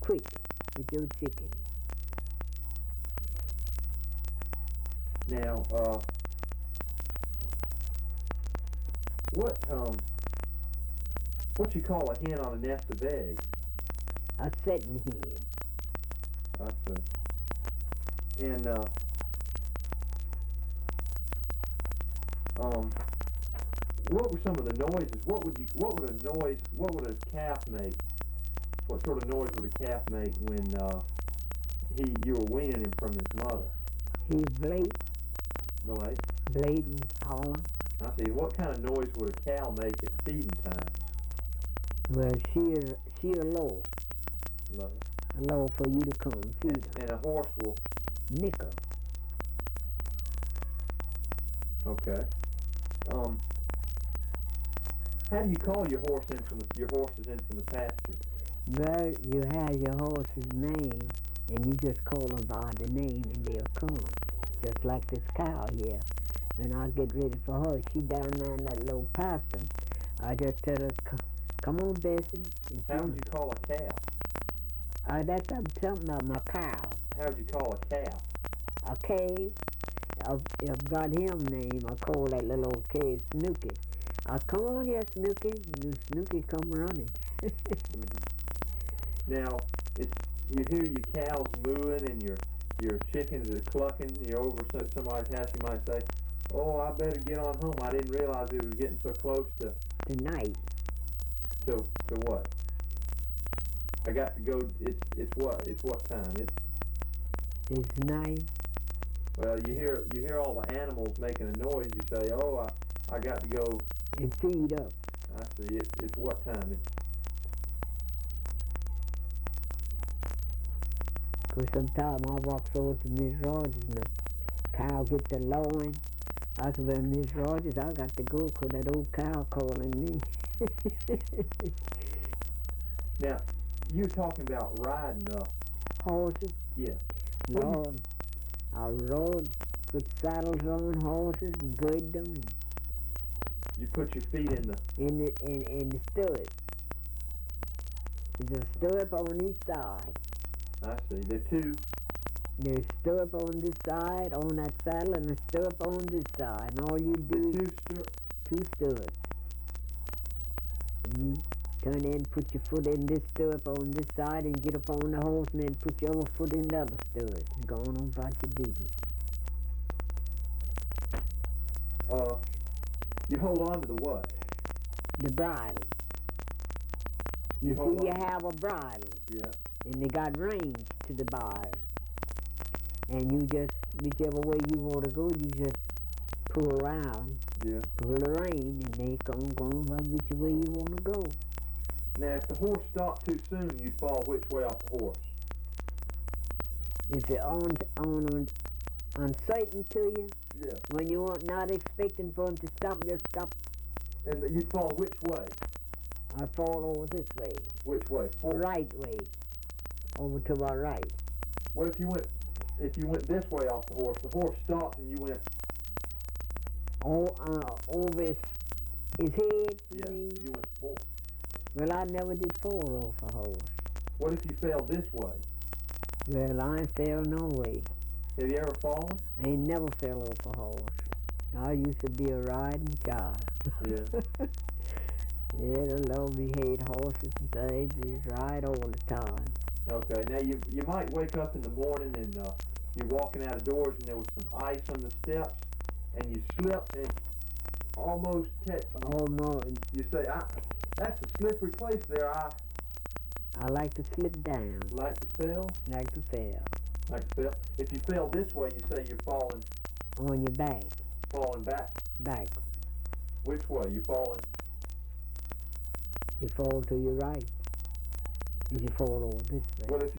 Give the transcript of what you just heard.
quick with your chicken. Now, what you call a hen on a nest of eggs? A setting hen. I see. And what were some of the noises? What would a calf make? What sort of noise would a calf make when you were weaning him from his mother? He bleat, Right. bleating, hollering. I see. What kind of noise would a cow make at feeding time? Well, she'll low for you to come feed her. And a horse will. Nickel. Okay. How do you call your horses in from the pasture? Well, you have your horse's name, and you just call them by the name, and they'll come. Just like this cow here. When I get ready for her, she down there in that little pasture. I just tell her, come on, Bessie. How would you call a cow? That's something of my cow. How would you call a cow? A cave. I've got him name. I call that little old cave Snooky. Come on here, Snooky. And Snooky come running. Now, you hear your cows mooing and your chickens are clucking. You're over somebody's house, you might say, oh, I better get on home. I didn't realize it was getting so close to Tonight. To what? I got to go. It's what time? It's night. Well, you hear all the animals making a noise. You say, oh, I got to go and feed up. I see. It's what time? Because sometimes I walk over to Miss Rogers and the cow get to lowing. I said, well, Miss Rogers, I got to go because that old cow calling me. Now, you're talking about riding horses? Yeah. Lord, I rode, put saddles on horses and girded them. And you put your feet in the stirrup. There's a stirrup on each side. I see. There's a stirrup on this side, on that saddle, and a stirrup on this side. And all you do is two stirrups. And you turn in, put your foot in this stirrup on this side, and get up on the horse, and then put your other foot in the other stirrup, and go on about your business. You hold on to the what? The bridle. You see, you have a bridle. Yeah. And they got reins to the bar. And you just, whichever way you want to go, you just pull around. Yeah. Pull the rein, and they come going by which way you want to go. Now, if the horse stopped too soon, you'd fall which way off the horse? If it's uncertain to you, yeah. When you are not expecting for him to stop, just stop. And you'd fall which way? I fall over this way. Which way? Right way. Over to my right. What if you went this way off the horse stopped and you went over his head? Yeah, you went forward. Well, I never did fall off a horse. What if you fell this way? Well, I ain't fell no way. Have you ever fallen? I ain't never fell off a horse. I used to be a riding child. Yeah. Yeah, the Lord behaved horses and things. Just ride all the time. Okay, now you might wake up in the morning and you're walking out of doors and there was some ice on the steps and you slip and almost catch. Almost. You say, that's a slippery place there. I like to slip down. Like to fail? Like to fail. Like to fail. If you fell this way, you say you're falling. On your back. Falling back. Back. Which way? You falling? You fall to your right. You fall over this way. What if